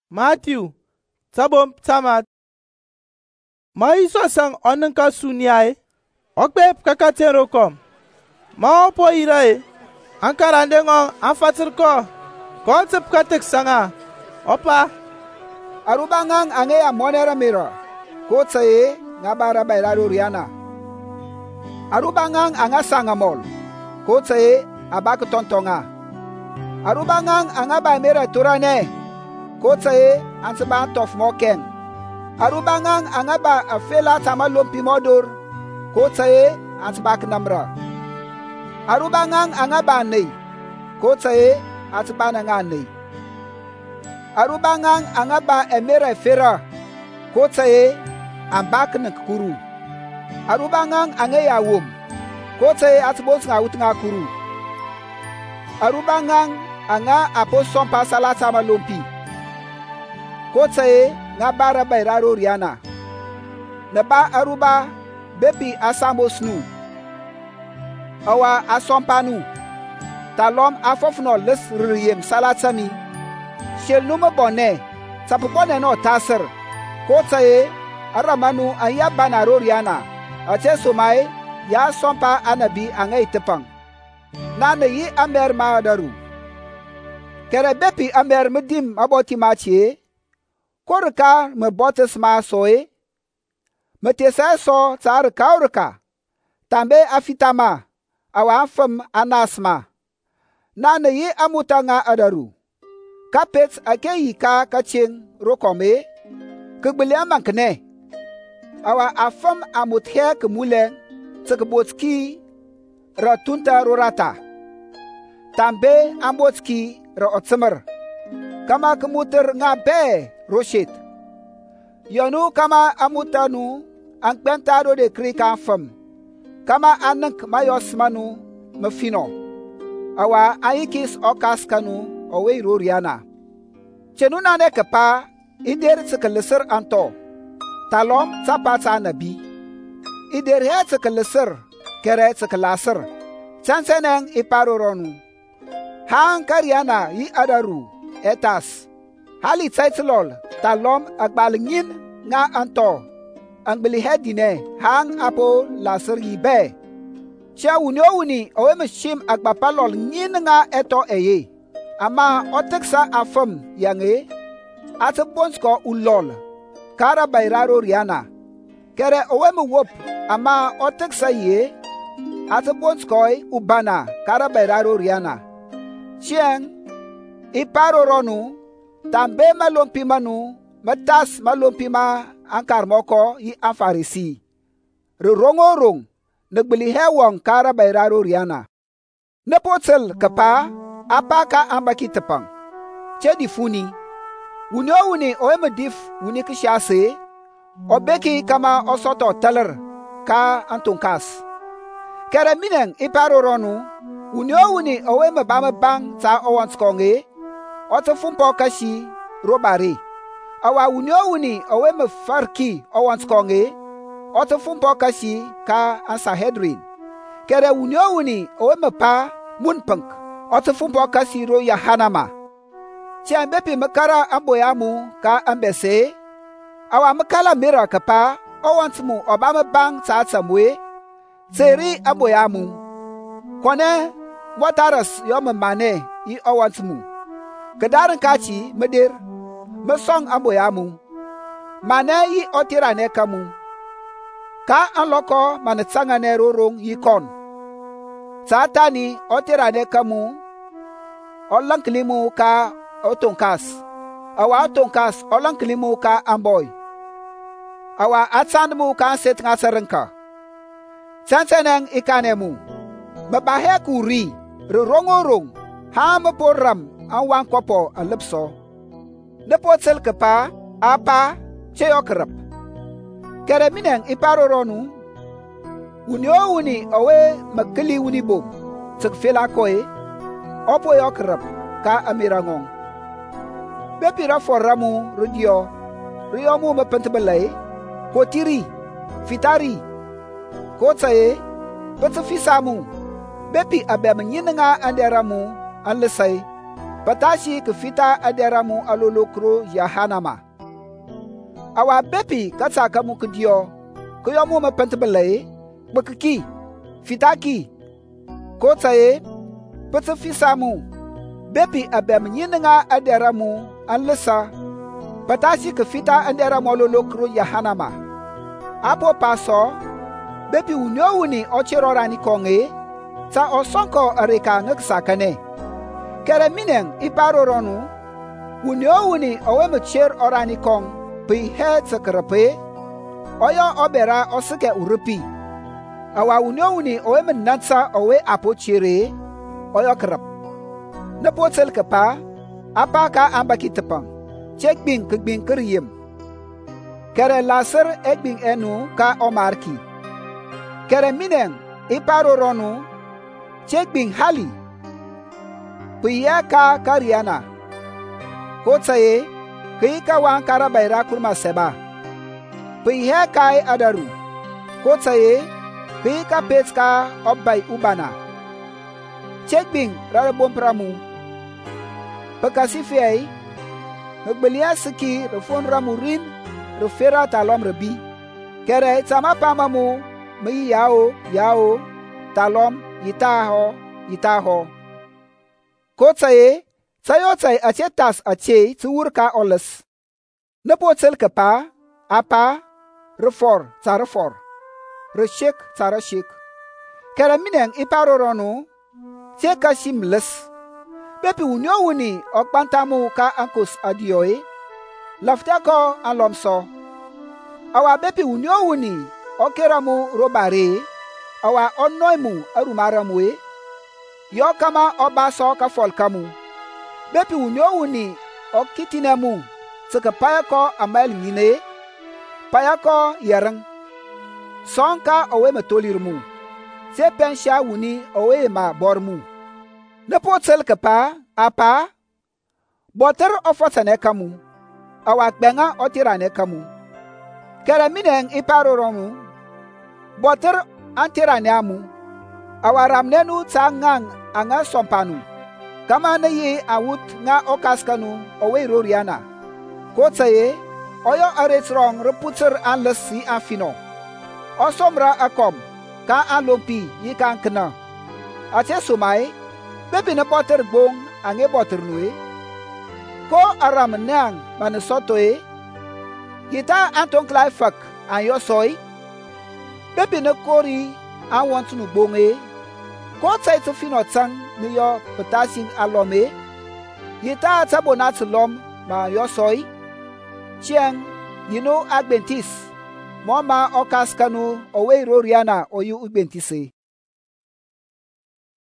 Matthew tabom tamat ma iso sang onen ka suniae okpe kakatero kom ma opo irae ankara ndengong afatir ko tip katek sanga opa arubangang ange amonera mira ko tsaye ngabara bairaro riana arubangang anga sangamol ko tsaye abak tontonga arubangang anga ba mera turane ko tsaye ansaba tof moken arubangang anga ba afela tamalompi modur ko tsaye ansbak namra arubangang anga ba nei ko tsaye ansba nga nei arubangang anga ba emera fera ko tsaye ambak nkuru arubangang anga yawum ko tsaye atbos nga utnga kuru arubangang anga aposon pasala tamalompi ko tsaye nga bara bairaro riana na ba aruba bepi asambosnu awa asompanu talom afofno les riyem salatami shelnuma bonne sapupone no tasir ko tsaye aramanu anya banaro riana ache somai ya sompa anabi angai tepang nana yi amer maadaru kere bepi amer medim aboti machi korka me botes ma soe metesa so tsar kaurka tambe afitama awa afam anasma nana yi amutanga adaru kapet akeyi ka kaching rokome kugbele amankne awa afam amuthe kemule tsakbotski ratunta rorata tambe ambotski ra otsmer kama kemuter ngabe roshet yonu kama amutanu ankbentado de krika fam kama ank mayos manu mafino awa aikis okaskanu owe roriana chenuna ne kapa ider tsikaleser anto talom tsapata nabi ider he tsikaleser kere tsikalaser chanseneng iparoronu hankariana yi adaru etas hali taitlol talom agbalingin nga anto angbili hedine hang apo laser yibe cha wuni owe mshim agbapalol ngin nga eto eye ama oteksa afam yange atebonsko ulol kara bairaro riana kere owe mwop ama oteksa ye atebonskoi ubana kara bairaro riana chieng iparo ronu tambe malompi manu matas malompi ma ankar moko yi afarisi rorongorong nagbili hewong kara bairaro riana nepotsel kapa apaka ambaki tepang chedi funi wuni oemedif wuni kishase obeki kama osoto taler ka antonkas kere mineng iparo ronu wuni oeme bama bang ta owanskonge otofumpo kashi robari awa wuni oeme farki owanskonge otofumpo kashi ka ansahedrin kere wuni oeme pa munpunk otofumpo kashi ro yahanama chiambepi makara amboyamu ka ambese awa makala mira kapa owansmu obama bang ta tsamwe tseri amboyamu kone wataras yom mane yi owansmu kedarin kachi medir mesong amboyamu mane yi otirane kamu ka anloko manetsangane rorong yi kon satani otirane kamu olanklimu ka otonkas awa otonkas olanklimu ka amboy awa atsandmu ka set ngasarenka sanseneng ikanemu mabahe kuri rorongorong ha maporam anwan kopo alipso nepotsel kapa apa cheyokrap kere mineng iparoronu wuni owe makili wuni bom tsikfela koe opo yokrap ka amirangong bepira foramu riyomu mapentbelay kotiri fitari kotsaye betfisamu bepi abem nyinga anderamu anlesai Patashi ke fita aderamu alolokro yahanama. Awa bepi katsaka mu kedio, kuyomu me pentebelai, bekeki, fitaki. Kotsaye, petsefisamu, bepi abem nyinenga aderamu anlesa. Patashi ke fita aderamu alolokro yahanama. Apo paso, bepi unyowuni ochirorani konge, ta osonko areka ngeksakane. Kere mineng iparoronu, unyowuni owemecher orani kong, pi he tsekerape, oyo obera osike urupi. Awa unyowuni owemenatsa owe apochere, oyo kerap. Nepotsel kepa, apaka ambaki tepang, chekbing kegbing keriem. Kere laser ekbing enu ka omarki. Kere mineng iparoronu, chekbing hali. Piya ka kariana. Kotsaye, kika wan karabaira kurma seba. Piya kai adaru. Kotsaye, kika petska obai ubana. Chekbing rarabom pramu. Pekasifiai, nagbelia siki refon ramurin, refera talom rebi. Kere tsama pamamu, mi yao, talom, yitaho. Kotsaye, tsayotsay achetas ache tsuurka oles. Nepotsel kepa, apa, refor, tsarafor. Reshik, tsarashik. Keramineng iparoronu, cheka shimles. Bepi unyowuni okpantamu ka ankus adioe. Laftako alomso. Awa bepi unyowuni okeramu robare. Awa onnoimu arumaramwe. Yo kama obaso ka folkamu. Bepi unyowuni okitinemu. Tseke payako amal ngine. Payako yereng. Sonka owe metolirmu. Se pensha wuni owe ma bormu. Nepotsel kepa, apa. Boter ofotane kamu. Awa kbenga otirane kamu. Kere mineng iparoromu. Boter antirane amu. Awaramnenu tsangang anga sompanu. Kama na ye awut nga okaskanu owe roriana. Kotsaye, oyo aretrong reputser anlesi afino. Osomra akom, ka anlopi yikan kena. Ache sumai, bebi na boter gbong ange boter nue. Ko aram nang manesotoe. Yita antong klai fak an yosoi. Bebi na kori an wantunu bonge. Kotsay te fino tsang ni yo petasing alome. Yita tabonat lom ma yosoi. Chiang yino agbentis. Moma okaskanu owe roriana oyu ugbentise.